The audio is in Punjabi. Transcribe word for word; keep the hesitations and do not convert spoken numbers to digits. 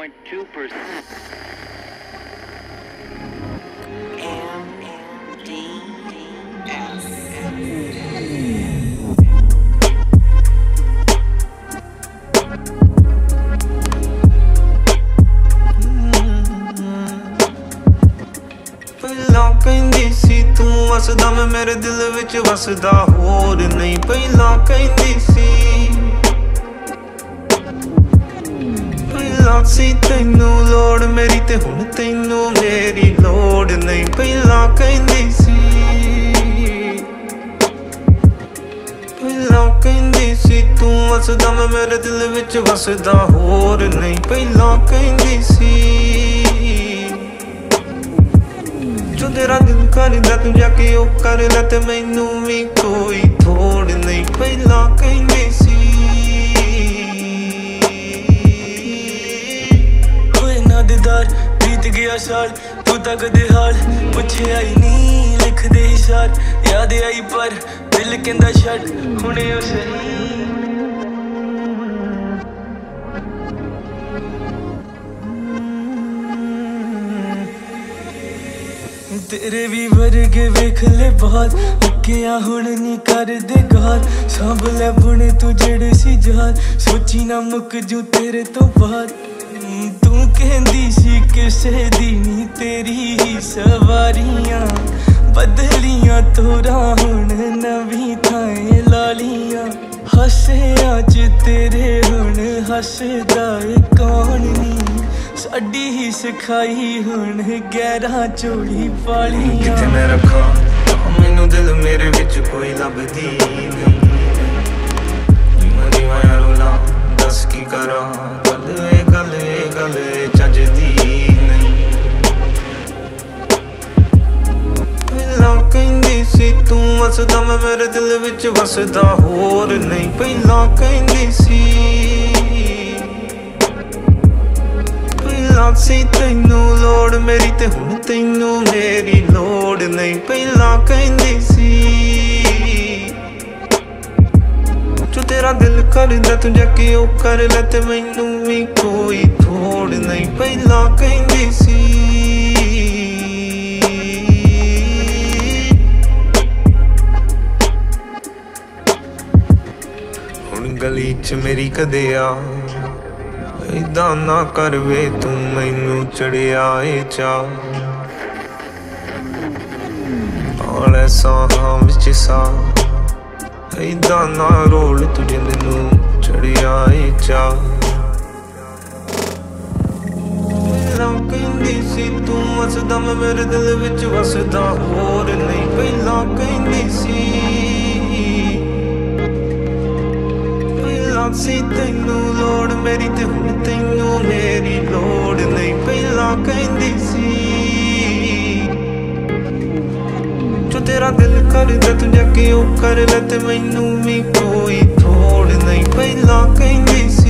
point two percent. M D S. ਪਹਿਲਾਂ ਕਹਿੰਦੀ ਸੀ ਤੂੰ ਵਸਦਾ ਮੈਂ ਮੇਰੇ ਦਿਲ ਵਿੱਚ ਵਸਦਾ ਹੋਰ ਨਹੀਂ ਪਹਿਲਾਂ ਕਹਿੰਦੀ ਸੀ ਪਹਿਲਾਂ ਸੀ ਤੈਨੂੰ ਲੋੜ ਮੇਰੀ ਤੇ ਹੁਣ ਤੈਨੂੰ ਮੇਰੀ ਲੋੜ ਨਹੀਂ ਪਹਿਲਾਂ ਕਹਿੰਦੀ ਸੀ ਪਹਿਲਾਂ ਕਹਿੰਦੀ ਸੀ ਤੂੰ ਵਸਦਾ ਮੈਂ ਮੇਰੇ ਦਿਲ ਵਿੱਚ ਵਸਦਾ ਹੋਰ ਨਹੀਂ ਪਹਿਲਾਂ ਕਹਿੰਦੀ ਸੀ जो तेरा दिल करदा तू जाके ओ कर ले ते मैनू भी कोई थोड़ नहीं पहला कहंदी सी होए ना दीदार बीत गया साल तू तक दे हाल पुछे आई नहीं लिख दे इशार याद आई पर दिल कहंदा छड़ हुणे ओ सही तेरे भी वर्गे वेख ले बात अग्गिया हुण नी कर दे गाल सांभ ले बुने तू जड़ सी जाल सोची ना मुक जू तेरे तो बाद तू कहंदी सी किसे दी नी तेरी ही सवारियां बदलियां तोरा हुण नवी थाए लालियां हसे अज तेरे हुण हसदा ए कौन नी साडी ही सिखाई हुण गहरा चोली पालियां किथे मैं रखा मैनू दिल मेरे विच कोई लभदी नहीं मरी माया रोला दस की करा गल ए गल ए गल चजदी नहीं ਪਹਿਲਾਂ ਕਹਿੰਦੀ ਸੀ ਤੂੰ ਵਸਦਾ ਮੈਂ ਮੇਰੇ ਦਿਲ ਵਿੱਚ ਵਸਦਾ ਹੋਰ ਨਹੀਂ ਪਹਿਲਾਂ ਕਹਿੰਦੀ ਸੀ ਪਹਿਲਾਂ ਸੀ ਤੈਨੂੰ ਲੋੜ ਮੇਰੀ ਤੇ ਹੁਣ ਤੈਨੂੰ ਮੇਰੀ ਲੋੜ ਨਹੀਂ ਪਹਿਲਾਂ ਕਹਿੰਦੀ ਸੀ ਜੋ ਤੇਰਾ ਦਿਲ ਕਰਦਾ ਤੂੰ ਜਾ ਕੇ ਉਹ ਕਰ ਲੈ ਤੇ ਮੈਨੂੰ ਵੀ ਕੋਈ ਥੋੜ ਨਹੀਂ ਪਹਿਲਾਂ ਕਹਿੰਦੀ ਸੀ ਹੁਣ ਗਲੀ 'ਚ ਮੇਰੀ ਕਦੇ ਆ ਇਦਾਂ ਨਾ ਕਰ ਵੇ ਤੂੰ ਮੈਨੂੰ ਚੜਿਆ ਏ ਚਾਹ ਆਲੇ ਸਾਹਾਂ ਵਿੱਚ ਸਾਹ ਇਦਾਂ ਨਾ ਰੋਲ ਤੂੰ ਜਿੰਦ ਨੂੰ ਚੜਿਆ ਏ ਚਾਹ ਪਹਿਲਾਂ ਕਹਿੰਦੀ ਸੀ ਤੂੰ ਵਸਦਾ ਮੈਂ ਮੇਰੇ ਦਿਲ ਵਿੱਚ ਵਸਦਾ ਹੋਰ ਨਹੀਂ ਪਹਿਲਾਂ ਕਹਿੰਦੀ ਸੀ ਸੀ ਤੈਨੂੰ ਲੋੜ ਮੇਰੀ ਤੇ ਹੁਣ ਤੈਨੂੰ ਮੇਰੀ ਲੋੜ ਨਹੀਂ ਪਹਿਲਾਂ ਕਹਿੰਦੀ ਸੀ ਜੋ ਤੇਰਾ ਦਿਲ ਕਰਦਾ ਤੂੰ ਜਾ ਕੇ ਉਹ ਕਰ ਲੈ ਤੇ ਮੈਨੂੰ ਵੀ ਕੋਈ ਥੋੜ ਨਹੀਂ ਪਹਿਲਾਂ ਕਹਿੰਦੀ ਸੀ